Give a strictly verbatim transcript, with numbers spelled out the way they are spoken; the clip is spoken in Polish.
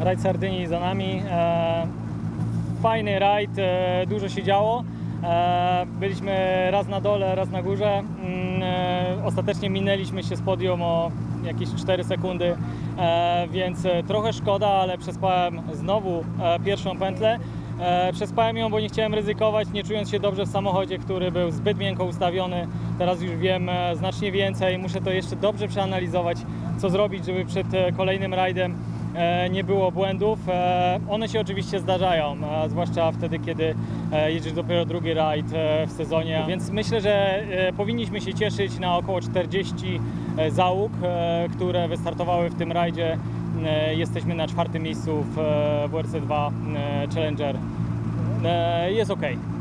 rajd Sardynii za nami. E, fajny rajd, e, dużo się działo. E, byliśmy raz na dole, raz na górze. Mm, e, ostatecznie minęliśmy się z podium o jakieś cztery sekundy, e, więc trochę szkoda, ale przespałem znowu e, pierwszą pętlę. E, przespałem ją, bo nie chciałem ryzykować, nie czując się dobrze w samochodzie, który był zbyt miękko ustawiony. Teraz już wiem e, znacznie więcej, muszę to jeszcze dobrze przeanalizować, co zrobić, żeby przed e, kolejnym rajdem e, nie było błędów. E, one się oczywiście zdarzają, e, zwłaszcza wtedy, kiedy e, jedziesz dopiero drugi rajd e, w sezonie, więc myślę, że e, powinniśmy się cieszyć na około czterdzieści e, załóg, e, które wystartowały w tym rajdzie. E, jesteśmy na czwartym miejscu w e, W R C dwa e, Challenger. E, jest ok.